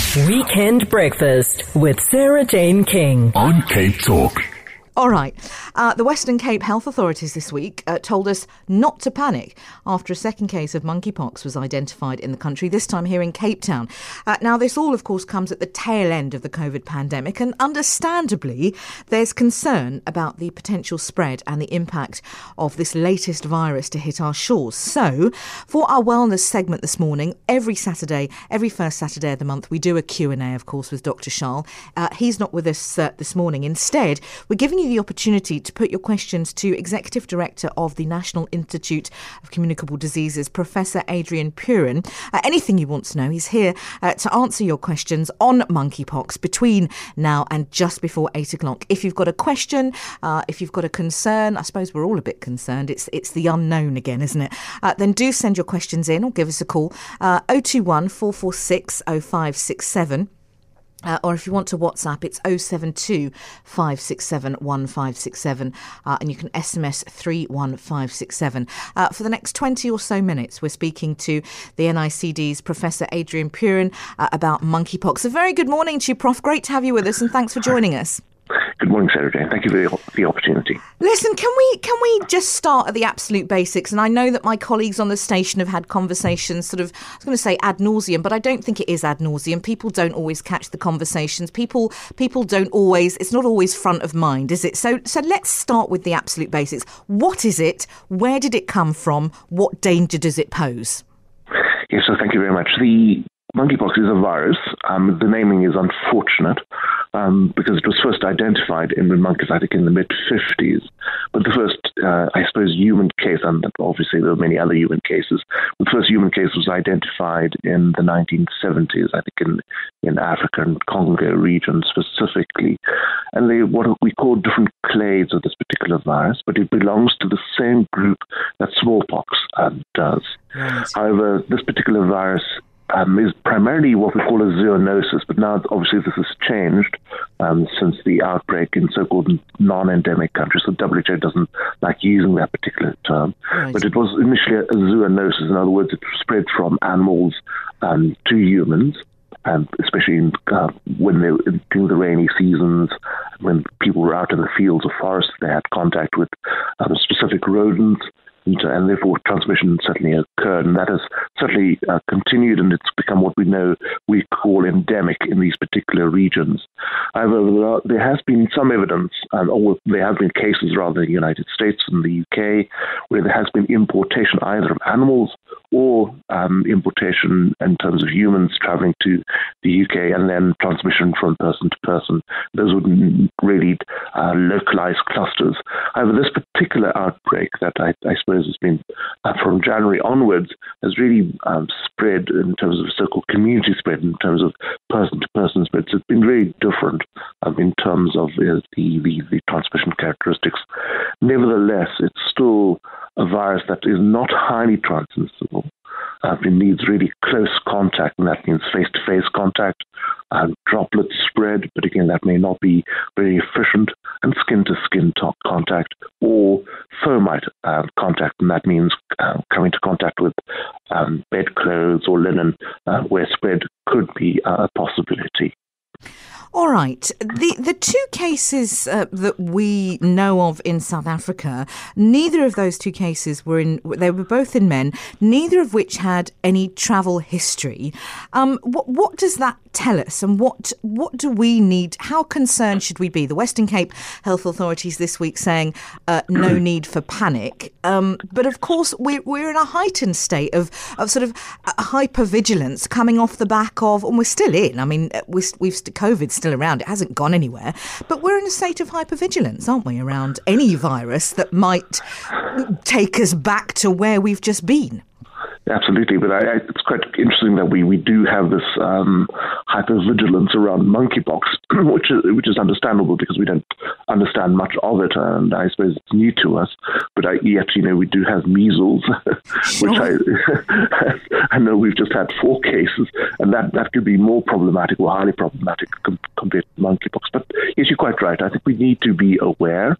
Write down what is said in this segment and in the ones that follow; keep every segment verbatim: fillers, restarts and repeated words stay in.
Weekend Breakfast with Sarah Jane King on Cape Talk. All right. Uh, the Western Cape health authorities this week uh, told us not to panic after a second case of monkeypox was identified in the country, this time here in Cape Town. Uh, now, this all, of course, comes at the tail end of the COVID pandemic, and understandably, there's concern about the potential spread and the impact of this latest virus to hit our shores. So, for our wellness segment this morning, every Saturday, every first Saturday of the month, we do a Q and A, of course, with Doctor Charles. Uh, he's not with us uh, this morning. Instead, we're giving you the opportunity to put your questions to Executive Director of the National Institute of Communicable Diseases, Professor Adrian Purin. Uh, anything you want to know, he's here uh, to answer your questions on monkeypox between now and just before eight o'clock. If you've got a question, uh, if you've got a concern, I suppose we're all a bit concerned. It's it's the unknown again, isn't it? Uh, then do send your questions in or give us a call. Uh, oh two one, four four six, oh five six seven. Uh, or if you want to WhatsApp, it's oh seven two, five six seven, one five six seven, uh, and you can S M S three one five six seven. Uh, for the next twenty or so minutes, we're speaking to the N I C D's Professor Adrian Purin uh, about monkeypox. A very good morning to you, Professor Great to have you with us, and thanks for joining us. Good morning, Sarah Jane. Thank you for the, the opportunity. Listen, can we can we just start at the absolute basics? And I know that my colleagues on the station have had conversations sort of, I was going to say ad nauseum, but I don't think it is ad nauseum. People don't always catch the conversations. People people don't always, it's not always front of mind, is it? So so let's start with the absolute basics. What is it? Where did it come from? What danger does it pose? Yes, so thank you very much. The monkeypox is a virus. Um, the naming is unfortunate. Um, because it was first identified in monkeys, I think, in the mid-fifties. But the first, uh, I suppose, human case, and obviously there were many other human cases, the first human case was identified in the nineteen seventies, I think, in, in Africa and Congo region specifically. And they what we call different clades of this particular virus, but it belongs to the same group that smallpox um, does. Right. However, this particular virus Um, is primarily what we call a zoonosis, but now obviously this has changed um, since the outbreak in so-called non-endemic countries. So W H O doesn't like using that particular term, right. But it was initially a zoonosis. In other words, it spread from animals um, to humans, and especially in, uh, when they were during the rainy seasons, when people were out in the fields or forests, they had contact with um, specific rodents. And therefore transmission certainly occurred, and that has certainly uh, continued, and it's become what we know we call endemic in these particular regions. However, there has been some evidence, um, or there have been cases rather in the United States and the U K, where there has been importation either of animals or um, importation in terms of humans traveling to the U K, and then transmission from person to person. Those would really uh, localize clusters. However, this particular outbreak that I, I suppose has been uh, from January onwards has really um, spread in terms of so-called community spread, in terms of person-to-person spread. So it's been very different um, in terms of uh, the, the, the transmission characteristics. Nevertheless, it's still a virus that is not highly transmissible. Uh, it needs really close contact, and that means face-to-face contact, uh, droplet spread, but again, that may not be very efficient, and skin-to-skin to- contact, or fomite uh, contact, and that means uh, coming to contact with um, bedclothes or linen, uh, where spread could be uh, a possibility. All right. The the two cases uh, that we know of in South Africa, neither of those two cases were in, they were both in men, neither of which had any travel history. Um, what, what does that tell us, and what what do we need? How concerned should we be? The Western Cape Health Authorities this week saying uh, no need for panic. Um, but of course, we're, we're in a heightened state of, of sort of hypervigilance coming off the back of, and we're still in, I mean, we, we've COVID's still around, it hasn't gone anywhere, but we're in a state of hypervigilance, aren't we, around any virus that might take us back to where we've just been. Absolutely, but I, I, it's quite interesting that we, we do have this um, hypervigilance around monkeypox, which is which is understandable because we don't understand much of it, and I suppose it's new to us. But I, yet, you know, we do have measles, Sure. which I I know we've just had four cases, and that, that could be more problematic or highly problematic com- compared to monkeypox. But yes, you're quite right. I think we need to be aware,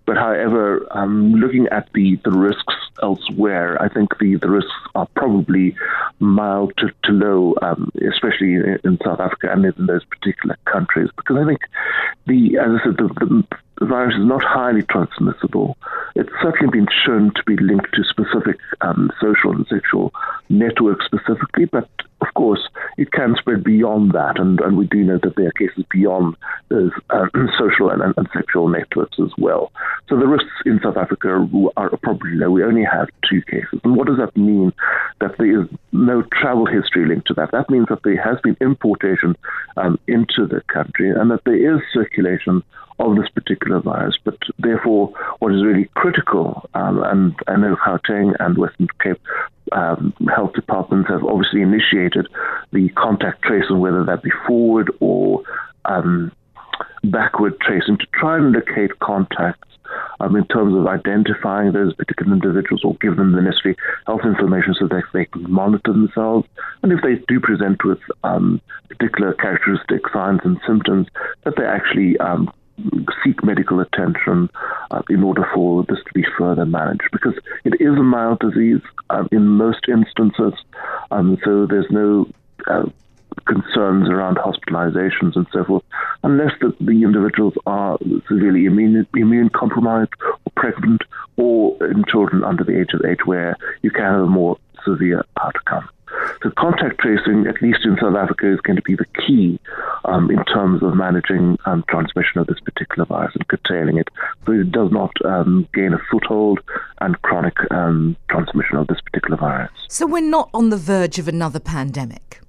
But however, um, looking at the, the risks elsewhere, I think the, the risks are probably mild to, to low, um, especially in, in South Africa and in those particular countries. Because I think, the as I said, the, the The virus is not highly transmissible. It's certainly been shown to be linked to specific um, social and sexual networks specifically, but of course it can spread beyond that, and, and we do know that there are cases beyond those uh, social and, and sexual networks as well. So the risks in South Africa are probably low. We only have two cases. And what does that mean? That there is no travel history linked to that. That means that there has been importation um, into the country and that there is circulation of this particular virus. But therefore, what is really critical, um, and I know Gauteng and Western Cape um, health departments have obviously initiated the contact tracing, whether that be forward or um, backward tracing, to try and locate contacts um, in terms of identifying those particular individuals or give them the necessary health information so that they can monitor themselves. And if they do present with um, particular characteristic signs and symptoms, that they actually um, seek medical attention uh, in order for this to be further managed, because it is a mild disease um, in most instances, um, so there's no uh, concerns around hospitalizations and so forth, unless the, the individuals are severely immune, immune compromised or pregnant, or in children under the age of eight, where you can have a more severe outcome. So contact tracing, at least in South Africa, is going to be the key um, in terms of managing um, transmission of this particular virus and curtailing it, so it does not um, gain a foothold and chronic um, transmission of this particular virus. So we're not on the verge of another pandemic?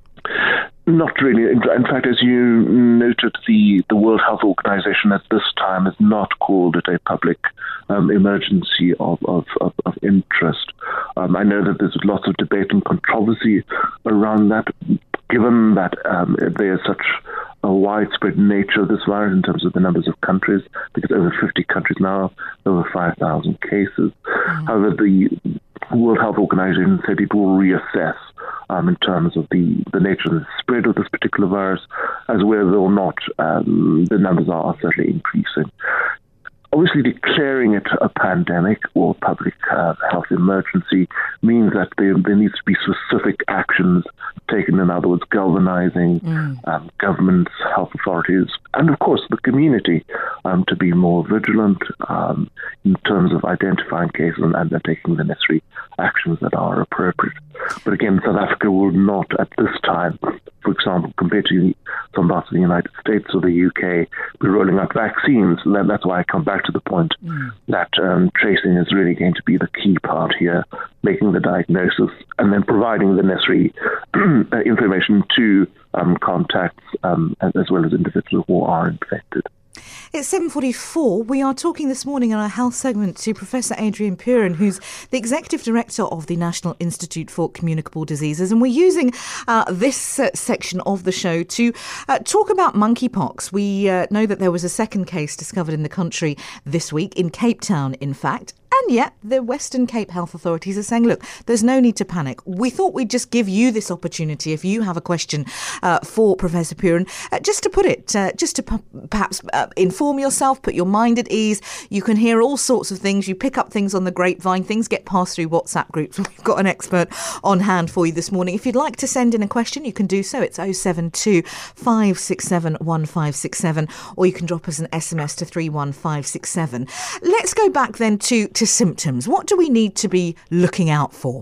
Not really. In fact, as you noted, the, the World Health Organization at this time has not called it a public um, emergency of, of, of, of interest. Um, I know that there's lots of debate and controversy around that, given that um, there's such a widespread nature of this virus in terms of the numbers of countries, because over fifty countries now, over five thousand cases. Mm. However, the World Health Organization said it will reassess Um, in terms of the, the nature of the spread of this particular virus, as whether or not um, the numbers are certainly increasing. Obviously, declaring it a pandemic or public uh, health emergency means that there, there needs to be specific actions taken, in other words, galvanizing mm. um, governments, health authorities, and of course the community um, to be more vigilant um, in terms of identifying cases and, and taking the necessary actions that are appropriate. But again, South Africa will not at this time, for example, compared to some parts of the United States or the U K, be rolling out vaccines. And that's why I come back to the point mm. that um, tracing is really going to be the key part here, making the diagnosis and then providing the necessary information to um, contacts um, as well as individuals who are infected. It's seven forty-four. We are talking this morning in our health segment to Professor Adrian Puren, who's the Executive Director of the National Institute for Communicable Diseases. And we're using uh, this uh, section of the show to uh, talk about monkeypox. We uh, know that there was a second case discovered in the country this week, in Cape Town, in fact. And yet the Western Cape health authorities are saying, look, there's no need to panic. We thought we'd just give you this opportunity, if you have a question uh, for Professor Puren, uh, just to put it, uh, just to p- perhaps uh, inform yourself, put your mind at ease. You can hear all sorts of things. You pick up things on the grapevine. Things get passed through WhatsApp groups. We've got an expert on hand for you this morning. If you'd like to send in a question, you can do so. It's oh seven two, five six seven, one five six seven, or you can drop us an S M S to three one five six seven. Let's go back then to, to symptoms. What do we need to be looking out for?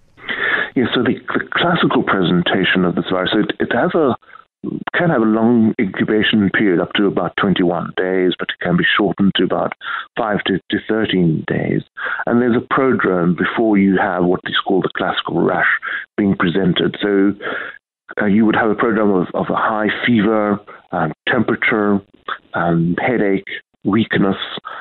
Yeah, so the, the classical presentation of this virus, it, it has a can have a long incubation period up to about twenty-one days, but it can be shortened to about five to, to thirteen days. And there's a prodrome before you have what is called the classical rash being presented. So uh, you would have a prodrome of, of a high fever, um, temperature, um, headache, weakness,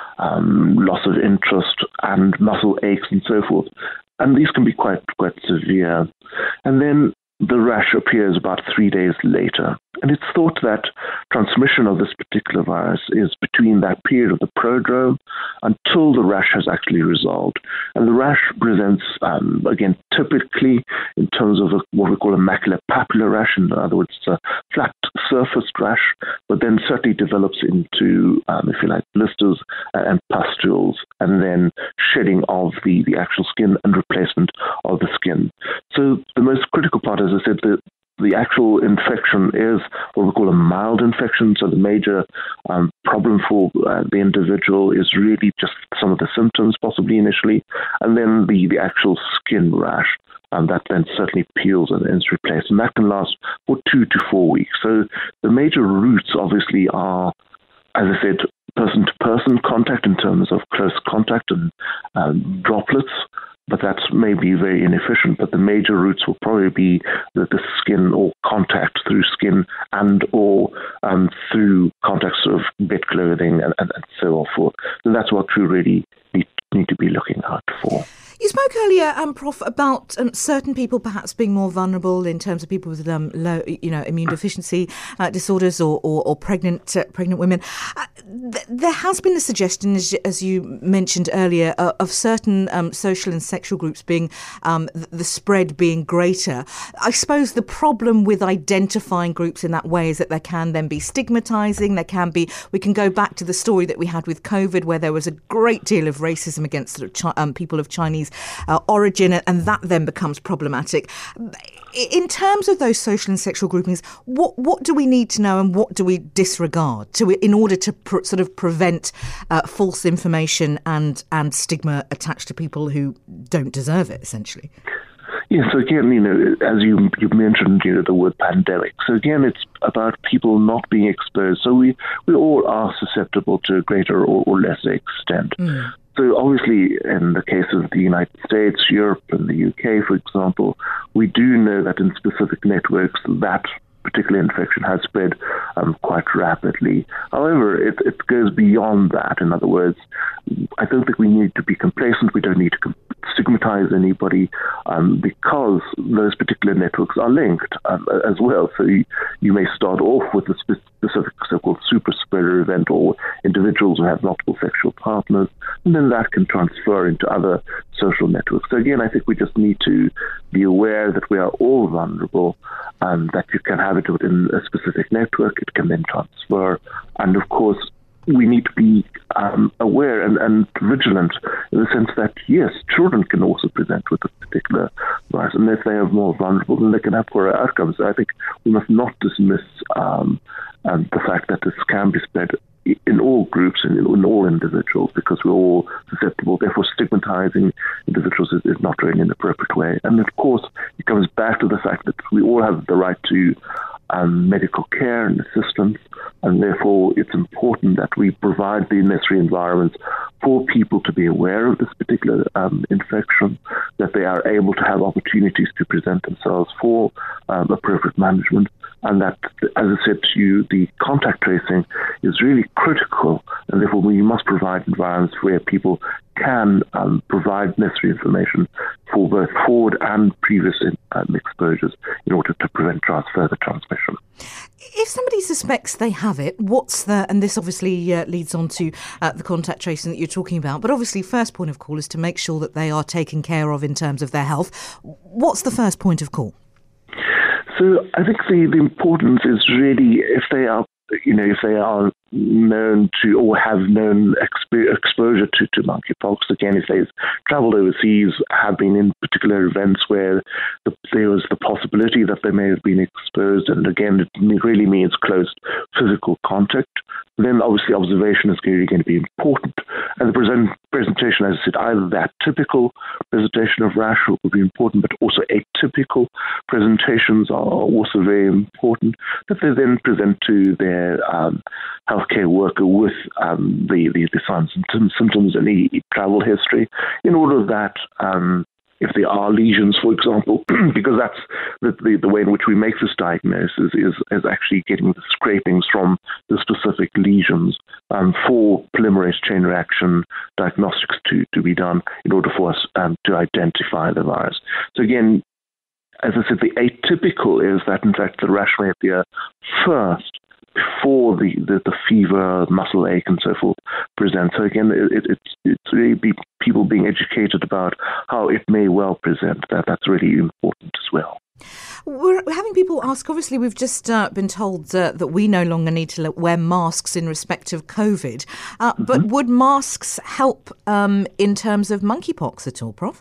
um, loss of interest, and muscle aches and so forth. And these can be quite quite severe. And then the rash appears about three days later. And it's thought that transmission of this particular virus is between that period of the prodrome until the rash has actually resolved. And the rash presents, um, again, typically in terms of a, what we call a maculopapular rash. In other words, it's a flat surface rash, but then certainly develops into, um, if you like, blisters and pustules, and then shedding of the, the actual skin and replacement of the skin. So the most critical part, as I said, the The actual infection is what we call a mild infection. So the major um, problem for uh, the individual is really just some of the symptoms, possibly initially, and then the, the actual skin rash. Um, that then certainly peels and is replaced. And that can last for two to four weeks. So the major routes, obviously, are, as I said, person-to-person contact in terms of close contact and um, droplets. But that's maybe very inefficient. But the major routes will probably be the, the skin or contact through skin and or um, through contact sort of bed clothing and, and, and so forth. So that's what we really need, need to be looking out for. You spoke earlier, um, Professor, about um, certain people perhaps being more vulnerable in terms of people with um, low, you know, immune deficiency uh, disorders or, or, or pregnant uh, pregnant women. Uh, th- there has been a suggestion, as, as you mentioned earlier, uh, of certain um, social and sexual groups being um, th- the spread being greater. I suppose the problem with identifying groups in that way is that there can then be stigmatising. There can be. We can go back to the story that we had with COVID, where there was a great deal of racism against sort of chi- um, people of Chinese Uh, origin, and that then becomes problematic. In terms of those social and sexual groupings, what what do we need to know and what do we disregard to in order to pr- sort of prevent uh, false information and and stigma attached to people who don't deserve it, essentially? Yes, so again, you know, as you you mentioned, you know, the word pandemic. So again, it's about people not being exposed. So we, we all are susceptible to a greater or, or lesser extent. Mm. So obviously, in the case of the United States, Europe, and the U K, for example, we do know that in specific networks that particular infection has spread um, quite rapidly. However, it, it goes beyond that. In other words, I don't think we need to be complacent. We don't need to stigmatize anybody um, because those particular networks are linked um, as well. So you, you may start off with a specific so-called super spreader event or individuals who have multiple sexual partners, and then that can transfer into other social networks. So again, I think we just need to be aware that we are all vulnerable and that you can have it within a specific network. It can then transfer. And of course, we need to be um, aware and, and vigilant in the sense that, yes, children can also present with a particular virus. And if they are more vulnerable, then they can have poorer outcomes. So I think we must not dismiss um, um, the fact that this can be spread in all groups and in, in all individuals because we're all susceptible. Therefore, stigmatizing individuals is, is not really an appropriate way. And of course, it comes back to the fact that we all have the right to um, medical care and assistance, and therefore it's important that we provide the necessary environments for people to be aware of this particular um, infection, that they are able to have opportunities to present themselves for um, appropriate management, and that, as I said to you, the contact tracing is really critical, and therefore we must provide environments where people can um, provide necessary information for both forward and previous um, exposures in order to prevent trans- further transmission. If somebody suspects they have it, what's the, and this obviously uh, leads on to uh, the contact tracing that you're talking about, but obviously first point of call is to make sure that they are taken care of in terms of their health. What's the first point of call? So I think the, the importance is really if they are, you know, if they are known to or have known exp- exposure to, to monkeypox, again, if they've traveled overseas, have been in particular events where the, there was the possibility that they may have been exposed, and again, it really means close physical contact, then obviously observation is really going to be important. And the present, presentation, as I said, either that typical presentation of rash will be important, but also atypical presentations are also very important, that they then present to their um, healthcare worker with um, the, the, the signs and symptoms and the travel history, in order that um, if there are lesions, for example, because that's the, the, the way in which we make this diagnosis is, is actually getting the scrapings from the specific lesions um, for polymerase chain reaction diagnostics to, to be done in order for us um, to identify the virus. So again, as I said, the atypical is that, in fact, the rash may appear first before the, the, the fever, muscle ache, and so forth present. So again, it, it, it's really be people being educated about how it may well present. That That's really important as well. We're having people ask, obviously we've just uh, been told uh, that we no longer need to wear masks in respect of COVID, uh, mm-hmm. but would masks help um, in terms of monkeypox at all, Professor?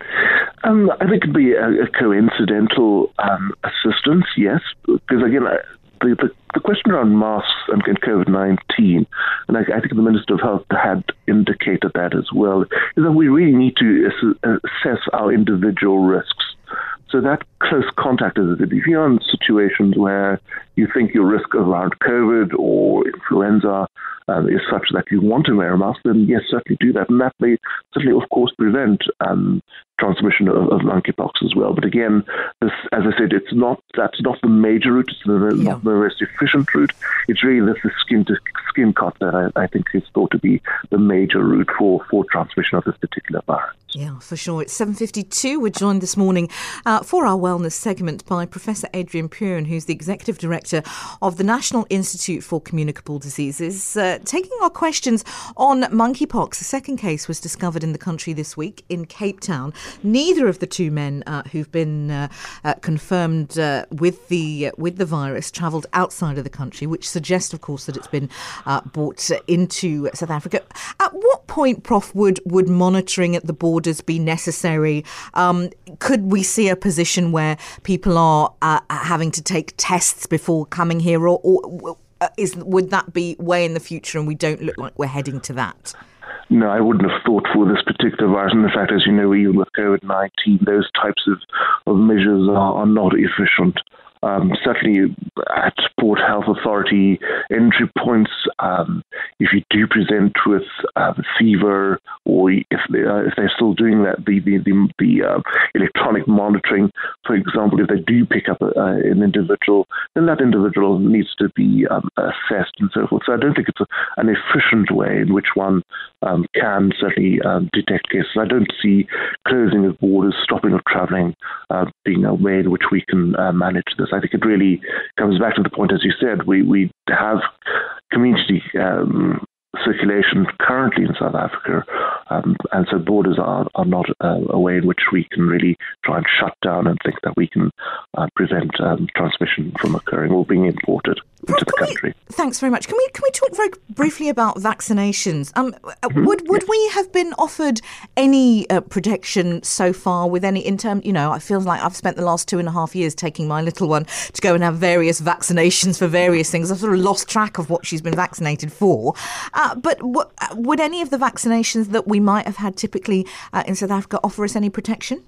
Um, I think it'd be a, a coincidental um, assistance, yes, because again, I, The, the, the question around masks and, and COVID nineteen, and I, I think the Minister of Health had indicated that as well, is that we really need to ass- assess our individual risks. So that close contact is if you're in situations where you think your risk around COVID or influenza um, is such that you want to wear a mask, then yes, certainly do that. And that may certainly, of course, prevent um, transmission of, of monkeypox as well. But again, this, as I said, it's not that's not the major route. It's the, yeah. not the most efficient route. It's really this skin to skin cut that I, I think is thought to be the major route for, for transmission of this particular virus. Yeah, for sure. It's seven fifty-two. We're joined this morning uh, for our wellness segment by Professor Adrian Purin, who's the Executive Director of the National Institute for Communicable Diseases, uh, taking our questions on monkeypox. A second case was discovered in the country this week in Cape Town. Neither of the two men uh, who've been uh, uh, confirmed uh, with the uh, with the virus travelled outside of the country, which suggests, of course, that it's been uh, brought into South Africa. At what point, Professor would, would monitoring at the border be necessary? Um, could we see a position where people are uh, having to take tests before coming here, or, or uh, is would that be way in the future and we don't look like we're heading to that? No, I wouldn't have thought for this particular virus. And in fact, as you know, even with COVID nineteen, those types of, of measures are, are not efficient. Um, certainly at Port Health Authority entry points, um, if you do present with uh, fever, or if, they, uh, if they're still doing that, the the, the, the uh, electronic monitoring, for example, if they do pick up a, uh, an individual, then that individual needs to be um, assessed and so forth. So I don't think it's a, an efficient way in which one um, can certainly um, detect cases. I don't see closing of borders, stopping of travelling, uh, being a way in which we can uh, manage this. I think it really comes back to the point, as you said, we, we have community um, circulation currently in South Africa, um, and so borders are, are not uh, a way in which we can really try and shut down and think that we can uh, prevent um, transmission from occurring or being imported into the country. We, thanks very much. Can we can we talk very briefly about vaccinations? Um, mm-hmm. Would would yes. we have been offered any uh, protection so far with any in term? You know, I feel like I've spent the last two and a half years taking my little one to go and have various vaccinations for various things. I've sort of lost track of what she's been vaccinated for. Uh, but w- would any of the vaccinations that we might have had typically uh, in South Africa offer us any protection?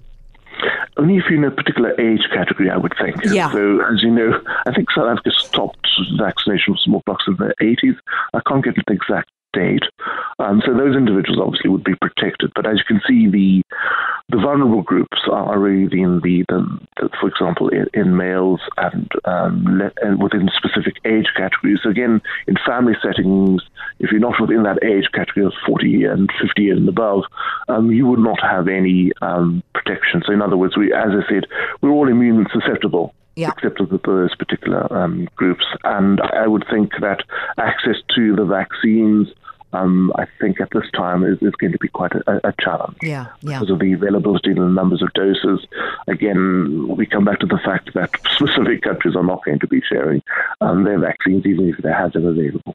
Only if you're in a particular age category, I would think. Yeah. So, as you know, I think South Africa stopped vaccination for smallpox in the eighties. I can't get the exact date. Um, so those individuals obviously would be protected. But as you can see, the the vulnerable groups are really in the, the, the for example, in, in males and, um, le- and within specific age categories. So again, in family settings, if you're not within that age category of forty and fifty and above, um, you would not have any um, protection. So in other words, we, as I said, we're all immune susceptible. Yeah. Except for those particular um, groups. And I would think that access to the vaccines, um, I think at this time is, is going to be quite a, a challenge. Yeah, yeah. Because of the availability and the numbers of doses. Again, we come back to the fact that specific countries are not going to be sharing um, their vaccines, even if they have them available.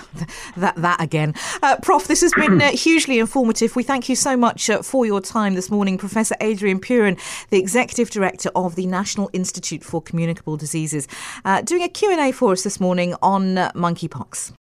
That that again. Uh, Prof, this has been uh, hugely informative. We thank you so much uh, for your time this morning. Professor Adrian Purin, the Executive Director of the National Institute for Communicable Diseases, uh, doing a Q and A for us this morning on uh, monkeypox.